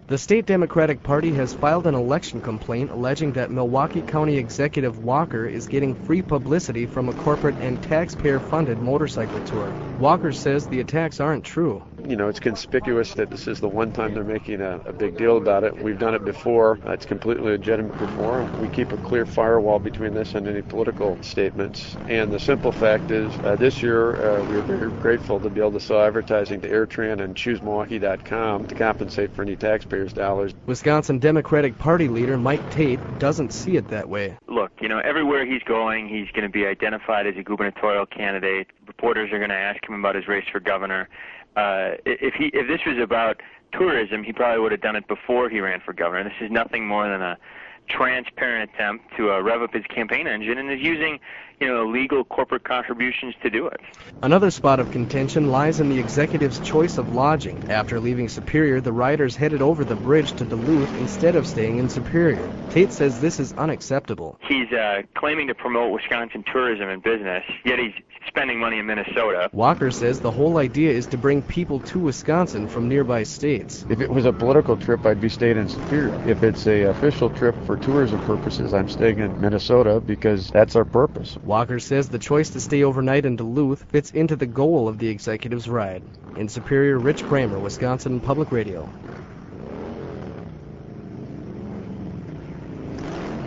The state Democratic Party has filed an election complaint alleging that Milwaukee County Executive Walker is getting free publicity from a corporate and taxpayer-funded motorcycle tour. Walker says the attacks aren't true. You know, it's conspicuous that this is the one time they're making a big deal about it. We've done it before. It's completely legitimate before. We keep a clear firewall between this and any political statements. And the simple fact is, this year we were very grateful to be able to sell advertising to AirTran and ChooseMilwaukee.com to compensate for any taxpayers' dollars. Wisconsin Democratic Party leader Mike Tate doesn't see it that way. Look, you know, everywhere he's going, he's going to be identified as a gubernatorial candidate. Reporters are going to ask him about his race for governor. If this was about tourism, he probably would have done it before he ran for governor. This is nothing more than a transparent attempt to rev up his campaign engine, and is using, you know, illegal corporate contributions to do it. Another spot of contention lies in the executive's choice of lodging. After leaving Superior, the riders headed over the bridge to Duluth instead of staying in Superior. Tate says this is unacceptable. He's claiming to promote Wisconsin tourism and business, yet he's spending money in Minnesota. Walker says the whole idea is to bring people to Wisconsin from nearby states. If it was a political trip, I'd be staying in Superior. If it's a official trip for tourism purposes, I'm staying in Minnesota because that's our purpose. Walker says the choice to stay overnight in Duluth fits into the goal of the executive's ride. In Superior, Rich Kramer, Wisconsin Public Radio.